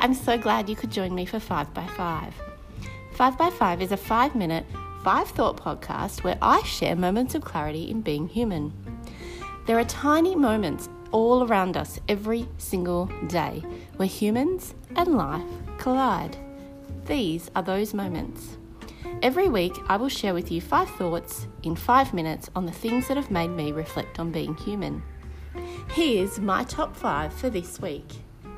I'm so glad you could join me for 5 by 5. 5 by 5 is a 5-minute, 5-thought podcast where I share moments of clarity in being human. There are tiny moments all around us every single day where humans and life collide. These are those moments. Every week, I will share with you 5 thoughts in 5 minutes on the things that have made me reflect on being human. Here's my top 5 for this week.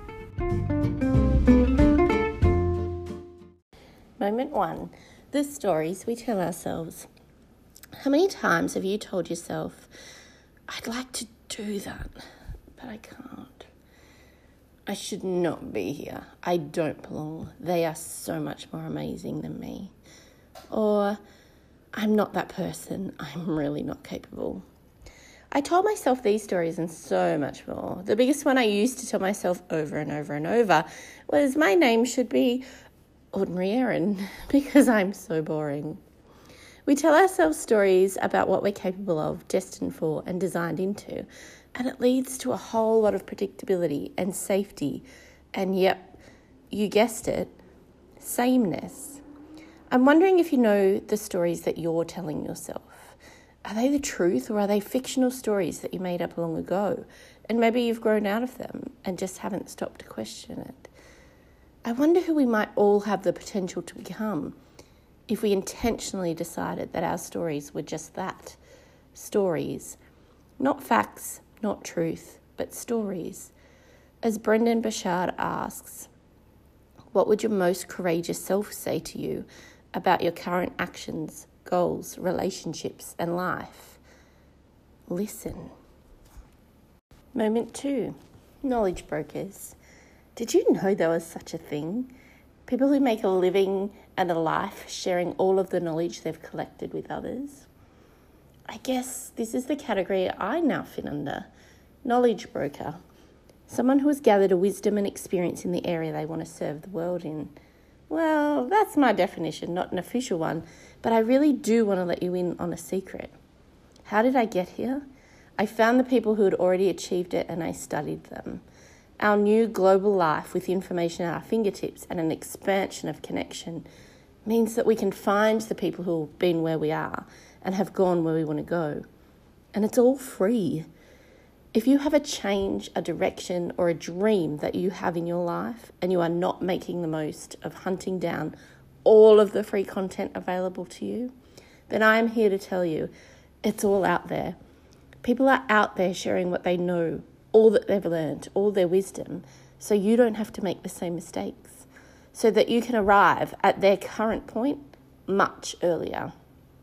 Moment 1. The stories we tell ourselves. How many times have you told yourself, I'd like to do that, but I can't. I should not be here. I don't belong. They are so much more amazing than me. Or, I'm not that person. I'm really not capable. I told myself these stories and so much more. The biggest one I used to tell myself over and over and over was my name should be Ordinary Erin because I'm so boring. We tell ourselves stories about what we're capable of, destined for and designed into, and it leads to a whole lot of predictability and safety and, yep, you guessed it, sameness. I'm wondering if you know the stories that you're telling yourself. Are they the truth or are they fictional stories that you made up long ago? And maybe you've grown out of them and just haven't stopped to question it. I wonder who we might all have the potential to become if we intentionally decided that our stories were just that, stories. Not facts, not truth, but stories. As Brendan Burchard asks, what would your most courageous self say to you about your current actions, goals, relationships, and life? Listen. Moment 2. Knowledge brokers. Did you know there was such a thing? People who make a living and a life sharing all of the knowledge they've collected with others. I guess this is the category I now fit under. Knowledge broker. Someone who has gathered a wisdom and experience in the area they want to serve the world in. Well, that's my definition, not an official one, but I really do want to let you in on a secret. How did I get here? I found the people who had already achieved it and I studied them. Our new global life with information at our fingertips and an expansion of connection means that we can find the people who have been where we are and have gone where we want to go. And it's all free. If you have a change, a direction, or a dream that you have in your life and you are not making the most of hunting down all of the free content available to you, then I am here to tell you it's all out there. People are out there sharing what they know, all that they've learned, all their wisdom, so you don't have to make the same mistakes, so that you can arrive at their current point much earlier.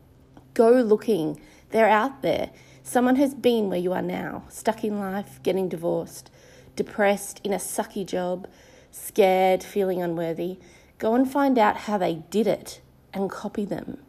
Go looking. They're out there. Someone has been where you are now, stuck in life, getting divorced, depressed, in a sucky job, scared, feeling unworthy. Go and find out how they did it and copy them.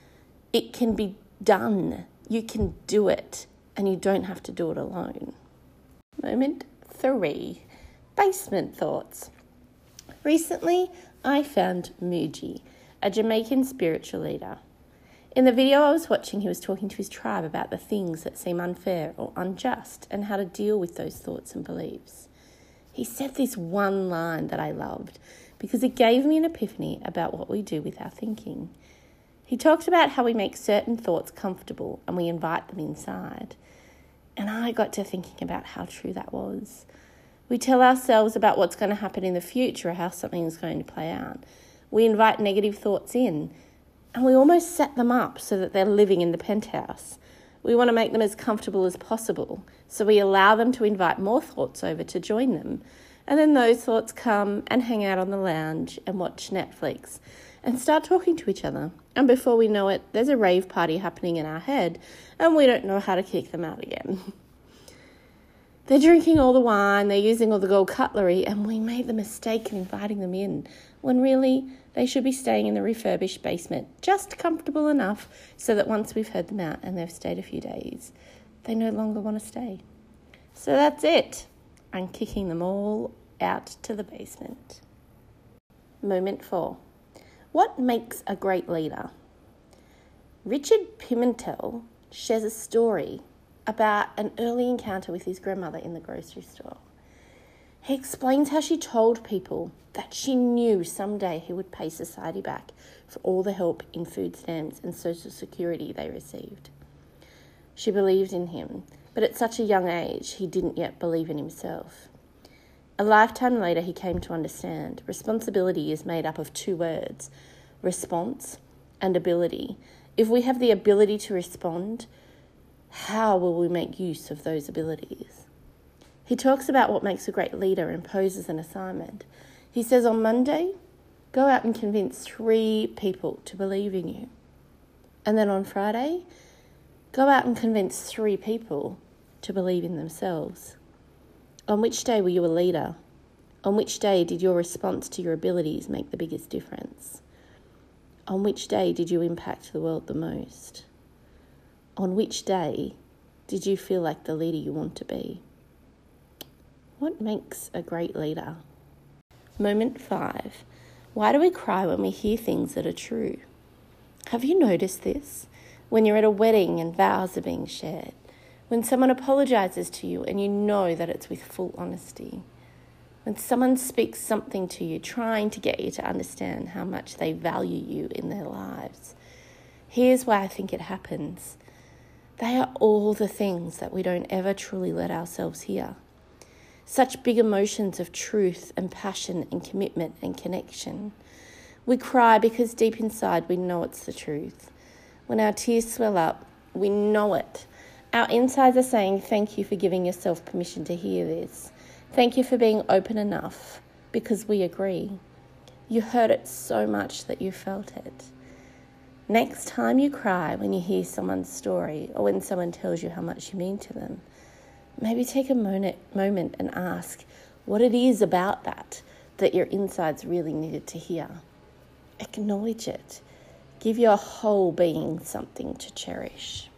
It can be done. You can do it, and you don't have to do it alone. Moment 3. Basement thoughts. Recently, I found Muji, a Jamaican spiritual leader. In the video I was watching, he was talking to his tribe about the things that seem unfair or unjust and how to deal with those thoughts and beliefs. He said this one line that I loved because it gave me an epiphany about what we do with our thinking. He talked about how we make certain thoughts comfortable and we invite them inside. And I got to thinking about how true that was. We tell ourselves about what's going to happen in the future or how something is going to play out. We invite negative thoughts in. And we almost set them up so that they're living in the penthouse. We want to make them as comfortable as possible, so we allow them to invite more thoughts over to join them. And then those thoughts come and hang out on the lounge and watch Netflix and start talking to each other. And before we know it, there's a rave party happening in our head and we don't know how to kick them out again. They're drinking all the wine, they're using all the gold cutlery, and we made the mistake of inviting them in, when really they should be staying in the refurbished basement, just comfortable enough so that once we've heard them out and they've stayed a few days, they no longer want to stay. So that's it. I'm kicking them all out to the basement. Moment 4. What makes a great leader? Richard Pimentel shares a story about an early encounter with his grandmother in the grocery store. He explains how she told people that she knew someday he would pay society back for all the help in food stamps and social security they received. She believed in him, but at such a young age, he didn't yet believe in himself. A lifetime later, he came to understand responsibility is made up of two words, response and ability. If we have the ability to respond, how will we make use of those abilities? He talks about what makes a great leader and poses an assignment. He says on Monday, go out and convince 3 people to believe in you. And then on Friday, go out and convince 3 people to believe in themselves. On which day were you a leader? On which day did your response to your abilities make the biggest difference? On which day did you impact the world the most? On which day did you feel like the leader you want to be? What makes a great leader? Moment 5. Why do we cry when we hear things that are true? Have you noticed this? When you're at a wedding and vows are being shared. When someone apologises to you and you know that it's with full honesty. When someone speaks something to you, trying to get you to understand how much they value you in their lives. Here's why I think it happens. They are all the things that we don't ever truly let ourselves hear. Such big emotions of truth and passion and commitment and connection. We cry because deep inside we know it's the truth. When our tears swell up, we know it. Our insides are saying, thank you for giving yourself permission to hear this. Thank you for being open enough, because we agree. You heard it so much that you felt it. Next time you cry when you hear someone's story or when someone tells you how much you mean to them, maybe take a moment and ask what it is about that your insides really needed to hear. Acknowledge it. Give your whole being something to cherish.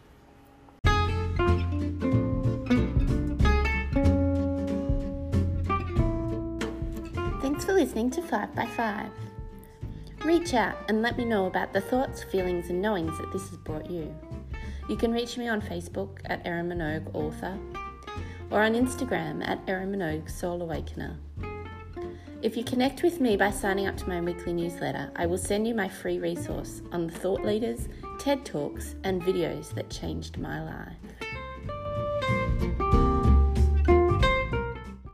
Thanks for listening to 5 by 5. Reach out and let me know about the thoughts, feelings and knowings that this has brought you. You can reach me on Facebook at Erin Minogue Author or on Instagram at Erin Minogue Soul Awakener. If you connect with me by signing up to my weekly newsletter, I will send you my free resource on the thought leaders, TED Talks and videos that changed my life.